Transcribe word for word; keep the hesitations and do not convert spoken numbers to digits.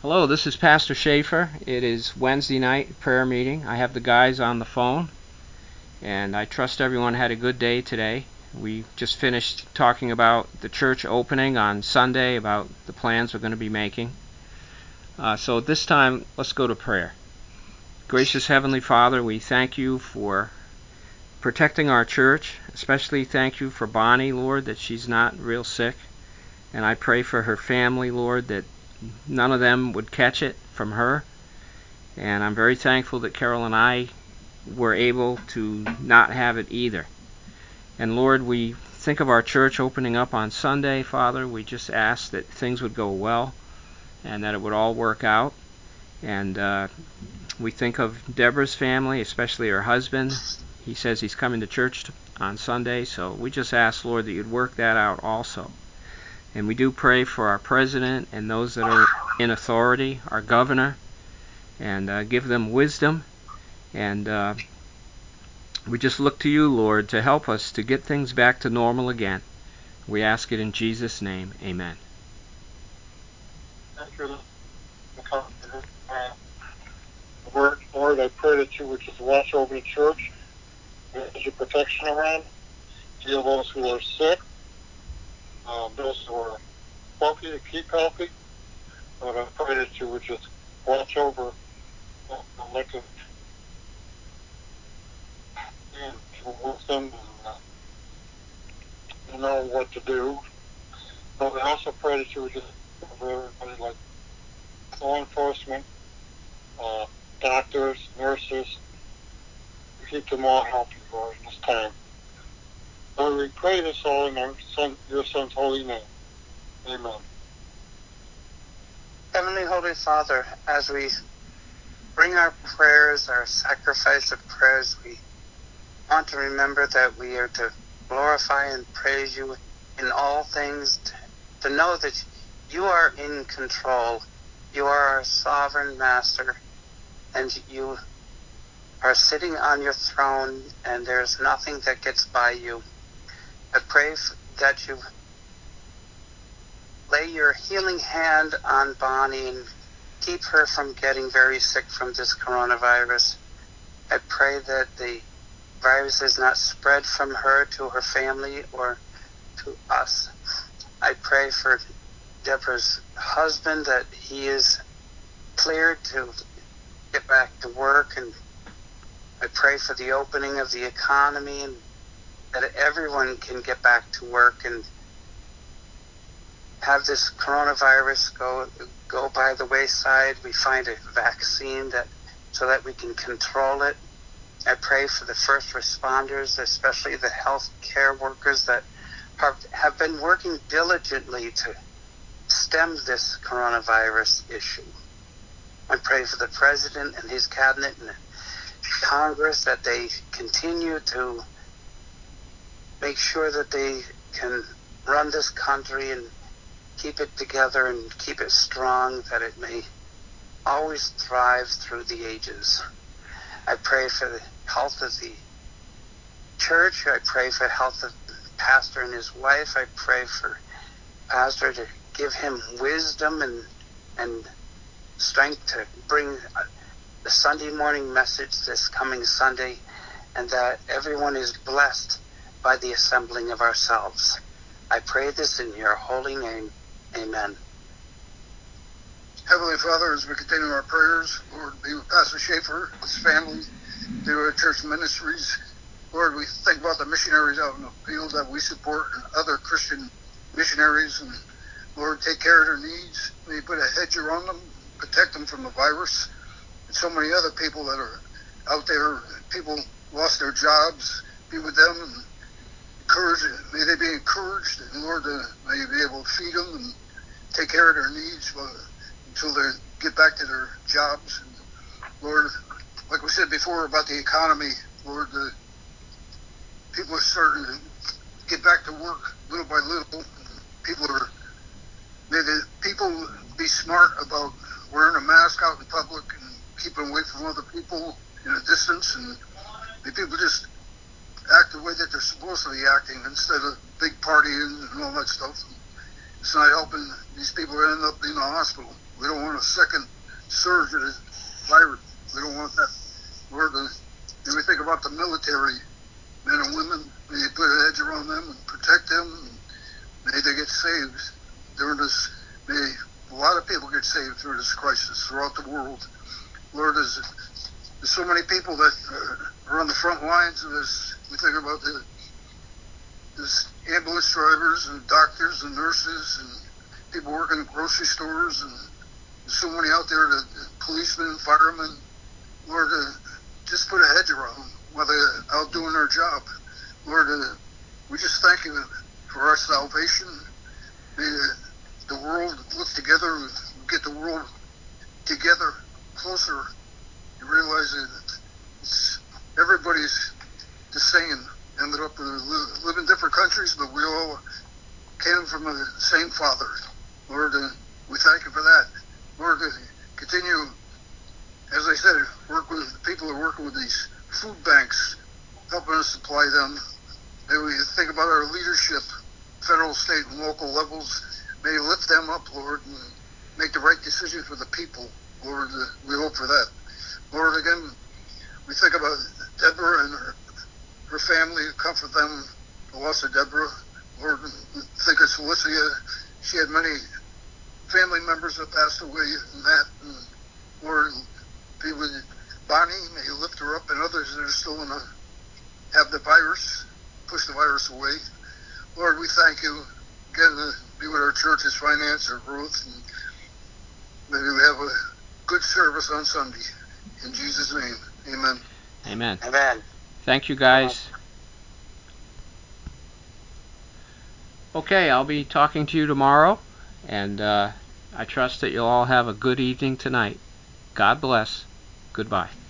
Hello, this is Pastor Schaefer. It is Wednesday night prayer meeting. I have the guys on the phone, and I trust everyone had a good day today. We just finished talking about the church opening on Sunday, about the plans we're going to be making. Uh, so at this time, let's go to prayer. Gracious Heavenly Father, we thank you for protecting our church. Especially thank you for Bonnie, Lord, that she's not real sick. And I pray for her family, Lord, that none of them would catch it from her. And I'm very thankful that Carol and I were able to not have it either. And Lord, we think of our church opening up on Sunday, Father. We just ask that things would go well and that it would all work out. And uh, we think of Deborah's family, especially her husband. He says he's coming to church on Sunday, so we just ask, Lord, that you'd work that out also. And we do pray for our president and those that are in authority, our governor, and uh, give them wisdom. And uh, we just look to you, Lord, to help us to get things back to normal again. We ask it in Jesus' name. Amen. Thank you. Lord, Lord, I pray that you would just watch over the church, put your protection around, heal those who are sick, um, those who are healthy to keep healthy. Lord, I pray that you would just watch over the elected and with them and uh, you know what to do. But I also pray that you would just cover everybody, like law enforcement, uh, doctors, nurses, keep them all healthy, Lord, in this time. Lord, we pray this all in our son, your Son's holy name. Amen. Heavenly Holy Father, as we bring our prayers, our sacrifice of prayers, we want to remember that we are to glorify and praise you in all things, to, to know that you are in control. You are our sovereign master, and you are sitting on your throne, and there's nothing that gets by you. I pray that you lay your healing hand on Bonnie and keep her from getting very sick from this coronavirus. I pray that the virus is not spread from her to her family or to us. I pray for Deborah's husband that he is cleared to get back to work, and I pray for the opening of the economy and that everyone can get back to work and have this coronavirus go go by the wayside. We find a vaccine that so that we can control it. I pray for the first responders, especially the health care workers that have, have been working diligently to stem this coronavirus issue. I pray for the president and his cabinet and Congress that they continue to make sure that they can run this country and keep it together and keep it strong, that it may always thrive through the ages. I pray for the health of the church. I pray for the health of the pastor and his wife. I pray for pastor to give him wisdom and and strength to bring the Sunday morning message this coming Sunday, and that everyone is blessed by the assembling of ourselves. I pray this in your holy name. Amen. Heavenly Father, as we continue our prayers, Lord, be with Pastor Schaefer, his family, be with church ministries. Lord, we think about the missionaries out in the field that we support and other Christian missionaries, and Lord, take care of their needs. May you put a hedge around them, protect them from the virus, and so many other people that are out there. People lost their jobs. Be with them and encourage. May they be encouraged, and Lord, uh, may you be able to feed them and take care of their needs uh, until they get back to their jobs. And Lord, like we said before about the economy, Lord, uh, people are starting to get back to work little by little. People are, may the people be smart about wearing a mask out in public and keeping away from other people in a distance, and may people just act the way that they're supposed to be acting instead of big partying and all that stuff. It's not helping. These people end up in the hospital. We don't want a second surge of this virus. We don't want that. Lord, uh, when we think about the military men and women, may you put an edge around them and protect them. And may they get saved during this. May a lot of people get saved through this crisis throughout the world. Lord, there's, there's so many people that uh, are on the front lines of this. We think about the there's ambulance drivers and doctors and nurses and people working in grocery stores, and there's so many out there, the, the policemen, firemen. Lord, uh, just put a hedge around them while they're out doing their job. Lord, uh, we just thank you for our salvation. May the, the world look together, get the world together closer. You realize that it's, everybody's the same. Ended up uh, live in different countries, but we all came from the same Father. Lord, uh, we thank you for that. Lord, uh, continue, as I said, work with the people who are working with these food banks, helping us supply them. May we think about our leadership, federal, state, and local levels. May you lift them up, Lord, and make the right decisions for the people. Lord, uh, we hope for that. Lord, again, we think about Deborah and her her family, comfort them, the loss of Deborah. Lord, think of Celicia. She had many family members that passed away, Matt, and Lord, be with Bonnie. May you lift her up, and others that are still in the, have the virus, push the virus away. Lord, we thank you again to be with our church's finance, our growth, and may we have a good service on Sunday. In Jesus' name, amen. Amen. Amen. Thank you, guys. Okay, I'll be talking to you tomorrow, and uh, I trust that you'll all have a good evening tonight. God bless. Goodbye.